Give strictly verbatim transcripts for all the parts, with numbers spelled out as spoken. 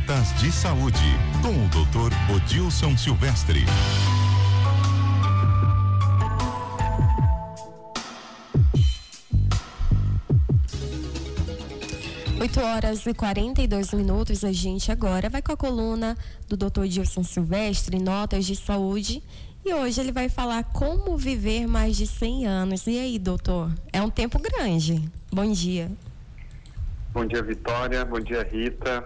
Gotas de Saúde, com o doutor Odilson Silvestre. oito horas e quarenta e dois minutos, a gente agora vai com a coluna do doutor Odilson Silvestre, Notas de Saúde, e hoje ele vai falar como viver mais de cem anos. E aí, doutor? É um tempo grande. Bom dia. Bom dia, Vitória. Bom dia, Rita.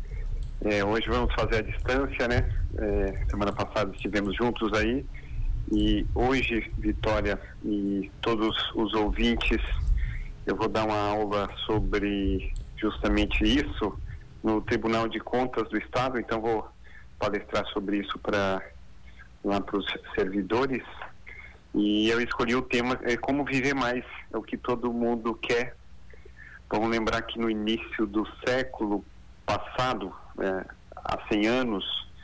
É, hoje vamos fazer a distância, né? É, semana passada estivemos juntos aí. E hoje, Vitória e todos os ouvintes, eu vou dar uma aula sobre justamente isso no Tribunal de Contas do Estado. Então vou palestrar sobre isso para lá para os servidores. E eu escolhi o tema é como viver mais, é o que todo mundo quer. Vamos lembrar que no início do século passado, é, há cem anos,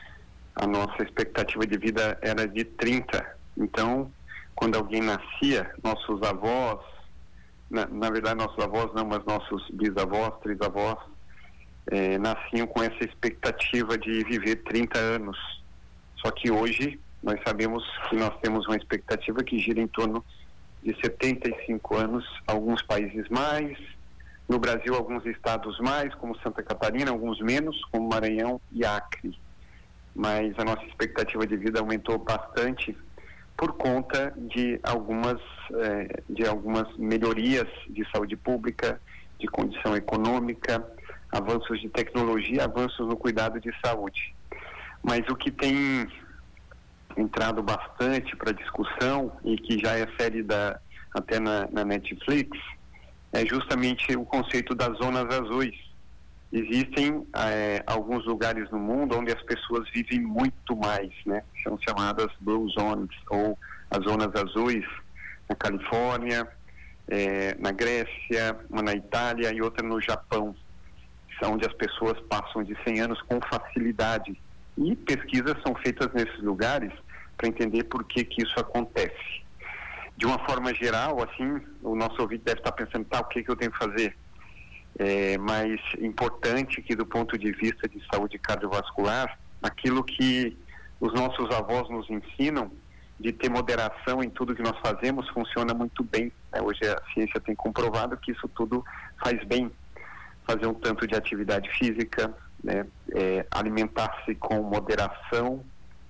a nossa expectativa de vida era de trinta. Então, quando alguém nascia, nossos avós, na, na verdade nossos avós não, mas nossos bisavós, trisavós, é, nasciam com essa expectativa de viver trinta anos. Só que hoje nós sabemos que nós temos uma expectativa que gira em torno de setenta e cinco anos, alguns países mais, no Brasil alguns estados mais, como Santa Catarina, alguns menos, como Maranhão e Acre. Mas a nossa expectativa de vida aumentou bastante por conta de algumas, eh, de algumas melhorias de saúde pública, de condição econômica, avanços de tecnologia, avanços no cuidado de saúde. Mas o que tem entrado bastante para discussão e que já é série da, até na, na Netflix, é justamente o conceito das zonas azuis. Existem é, alguns lugares no mundo onde as pessoas vivem muito mais, né? São chamadas Blue Zones, ou as zonas azuis, na Califórnia, é, na Grécia, uma na Itália e outra no Japão, onde as pessoas passam de cem anos com facilidade. E pesquisas são feitas nesses lugares para entender por que que isso acontece. De uma forma geral, assim, o nosso ouvinte deve estar pensando, tá, o que que eu tenho que fazer? É, mas importante que do ponto de vista de saúde cardiovascular, aquilo que os nossos avós nos ensinam, de ter moderação em tudo que nós fazemos, funciona muito bem, né? Hoje a ciência tem comprovado que isso tudo faz bem. Fazer um tanto de atividade física, né? É, alimentar-se com moderação,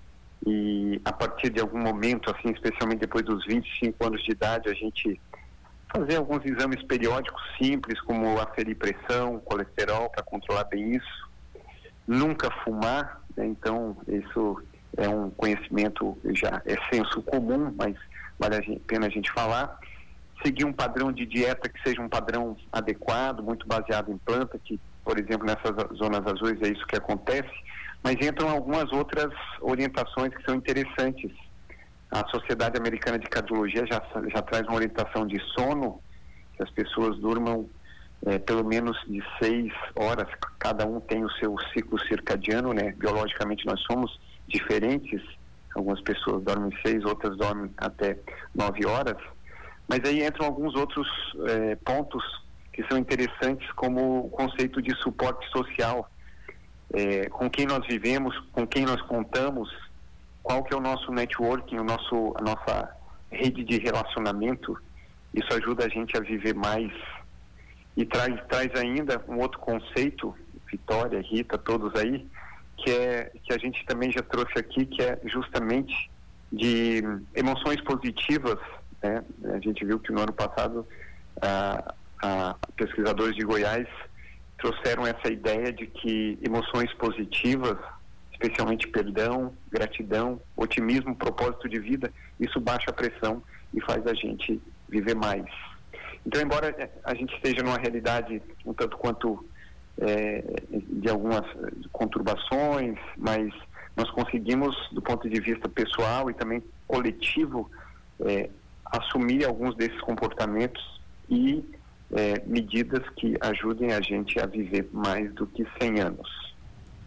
e a partir de algum momento, assim, especialmente depois dos vinte e cinco anos de idade, a gente fazer alguns exames periódicos simples, como aferir pressão, colesterol, para controlar bem isso. Nunca fumar, né? Então isso é um conhecimento, já é senso comum, mas vale a pena a gente falar. Seguir um padrão de dieta que seja um padrão adequado, muito baseado em planta, que, por exemplo, nessas zonas azuis é isso que acontece, mas entram algumas outras orientações que são interessantes. A Sociedade Americana de Cardiologia já, já traz uma orientação de sono, que as pessoas durmam é, pelo menos de seis horas, cada um tem o seu ciclo circadiano, né? Biologicamente nós somos diferentes, algumas pessoas dormem seis, outras dormem até nove horas, mas aí entram alguns outros é, pontos que são interessantes, como o conceito de suporte social, é, com quem nós vivemos, com quem nós contamos, qual que é o nosso networking, o nosso, a nossa rede de relacionamento. Isso ajuda a gente a viver mais. E traz, traz ainda um outro conceito, Vitória, Rita, todos aí, que, é, que a gente também já trouxe aqui, que é justamente de emoções positivas, né? A gente viu que no ano passado a, a pesquisadores de Goiás trouxeram essa ideia de que emoções positivas, especialmente perdão, gratidão, otimismo, propósito de vida, isso baixa a pressão e faz a gente viver mais. Então, embora a gente esteja numa realidade um tanto quanto é, de algumas conturbações, mas nós conseguimos, do ponto de vista pessoal e também coletivo, é, assumir alguns desses comportamentos e é, medidas que ajudem a gente a viver mais do que cem anos.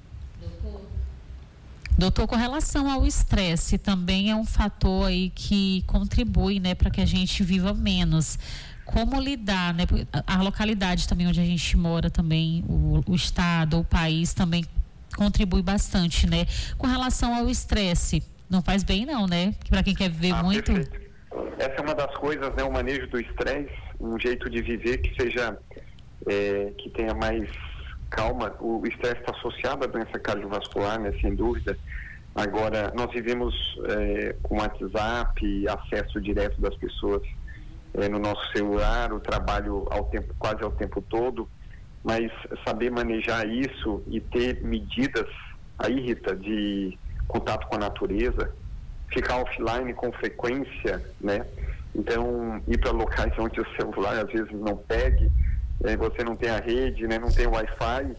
Doutor, com relação ao estresse, também é um fator aí que contribui, né, para que a gente viva menos. Como lidar, né? A localidade também onde a gente mora, também o, o estado, o país também contribui bastante, né? Com relação ao estresse, não faz bem não, né? Para quem quer viver ah, muito... Perfeito. Essa é uma das coisas, né? O manejo do estresse, um jeito de viver que seja, é, que tenha mais calma. O estresse está associado à doença cardiovascular, né? Sem dúvida. Agora, nós vivemos é, com WhatsApp, acesso direto das pessoas é, no nosso celular, o trabalho ao tempo, quase ao tempo todo, mas saber manejar isso e ter medidas, aí, Rita, de contato com a natureza, ficar offline com frequência, né? Então, ir para locais onde o celular às vezes não pegue, é, você não tem a rede, né? Não tem Wi-Fi,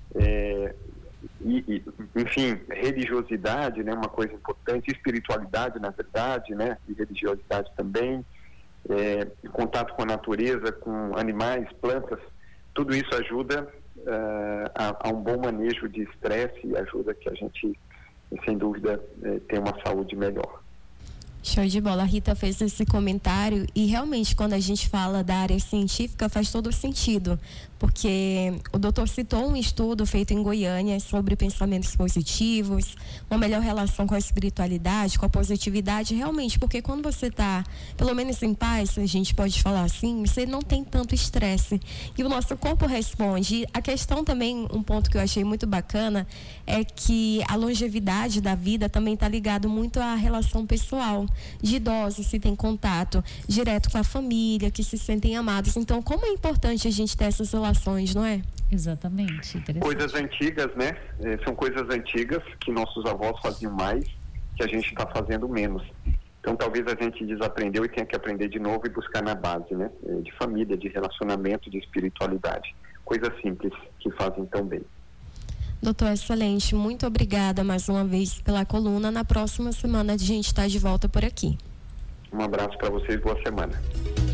é, e, e, enfim, religiosidade, né? Uma coisa importante, espiritualidade, na verdade, né? E religiosidade também, é, contato com a natureza, com animais, plantas, tudo isso ajuda uh, a, a um bom manejo de estresse e ajuda que a gente, sem dúvida, eh, tenha uma saúde melhor. Show de bola. A Rita fez esse comentário e realmente quando a gente fala da área científica faz todo sentido, porque o doutor citou um estudo feito em Goiânia sobre pensamentos positivos, uma melhor relação com a espiritualidade, com a positividade, realmente, porque quando você está, pelo menos em paz, a gente pode falar assim, você não tem tanto estresse e o nosso corpo responde. A questão também, um ponto que eu achei muito bacana, é que a longevidade da vida também está ligado muito à relação pessoal, de idosos se tem contato direto com a família, que se sentem amados. Então, como é importante a gente ter essas relações, não é? Exatamente. Coisas antigas, né? É, são coisas antigas que nossos avós faziam mais, que a gente está fazendo menos. Então, talvez a gente desaprendeu e tenha que aprender de novo e buscar na base, né? De família, de relacionamento, de espiritualidade. Coisas simples que fazem tão bem. Doutor, excelente. Muito obrigada mais uma vez pela coluna. Na próxima semana a gente está de volta por aqui. Um abraço para vocês, boa semana.